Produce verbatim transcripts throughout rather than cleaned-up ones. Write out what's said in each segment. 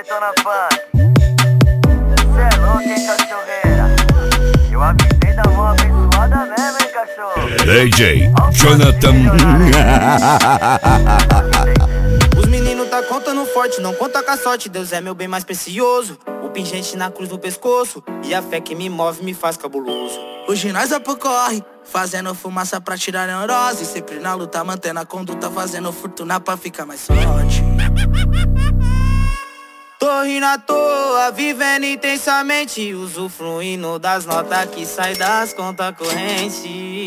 Detona Funk. Cê é louco, hein, cachorreira? Eu avisei da mão abençoada mesmo, hein, cachorro? D J Jonathan. Os meninos tá contando forte, não conta com a sorte. Deus é meu bem mais precioso. O pingente na cruz no pescoço. E a fé que me move me faz cabuloso. Hoje nós é pro corre, fazendo fumaça pra tirar a neurose. Sempre na luta, mantendo a conduta, fazendo fortuna pra ficar mais forte. Tô rindo à toa, vivendo intensamente, usufruindo das notas que saem das contas correntes.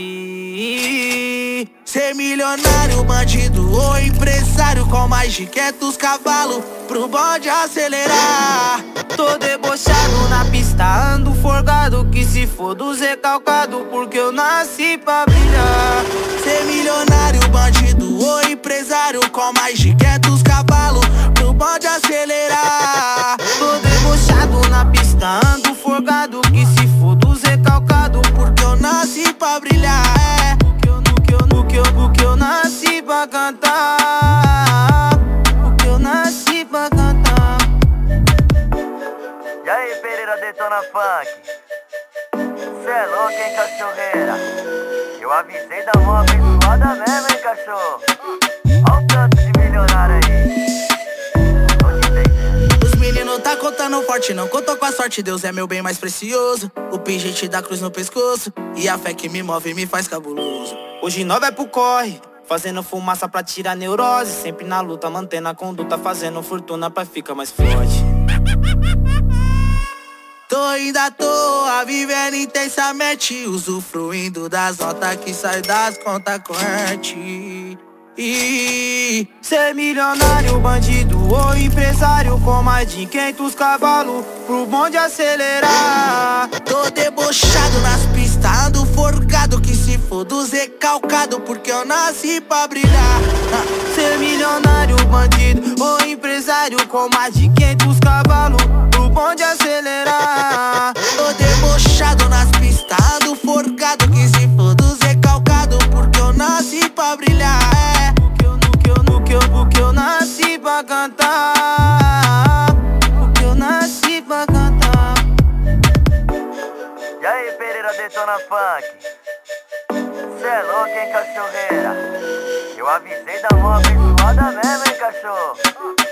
Ser milionário, bandido ou empresário com mais de quinhentos cavalos pro bonde acelerar. Tô debochado na pista, ando forgado, que se for dos recalcado, porque eu nasci pra brilhar. Ser milionário, bandido ou empresário com mais de quinhentos cavalos pro bonde acelerar. Tô debochado na pista, ando forgado, que se for dos recalcado, porque eu nasci pra brilhar. É porque eu, porque eu, porque eu, porque eu nasci pra cantar. Porque eu nasci pra cantar. E aí, Pereira Detona Funk? Cê é louco, hein, cachorreira? Eu avisei da mão abençoada mesmo, hein, cachorro? Olha o tanto de milionário aí. Tô te entendendo. Os meninos tá contando forte, não contou com a sorte. Deus é meu bem mais precioso. O pingente da cruz no pescoço. E a fé que me move me faz cabuloso. Hoje nós vai pro corre, fazendo fumaça pra tirar a neurose. Sempre na luta, mantendo a conduta, fazendo fortuna pra ficar mais forte. Tô indo à toa, vivendo intensamente, usufruindo das notas que saem das contas correntes. E ser milionário, bandido ou empresário com mais de quinhentos cavalos pro bonde acelerar. Tô debochado nas pistas, ando forgado, que se for dos recalcado, porque eu nasci pra brilhar. Ser milionário, bandido ou empresário com mais de quinhentos cavalos pro bonde acelerar. Tô debochado nas pistas, ando forgado, que se for dos recalcado, porque eu nasci pra brilhar. É porque eu, porque eu, porque eu, porque eu nasci pra cantar. Porque eu nasci pra cantar. E aí, Pereira Detona Funk? Cê é louco, hein, cachorreira? Eu avisei da mão abençoada mesmo, hein, cachorro?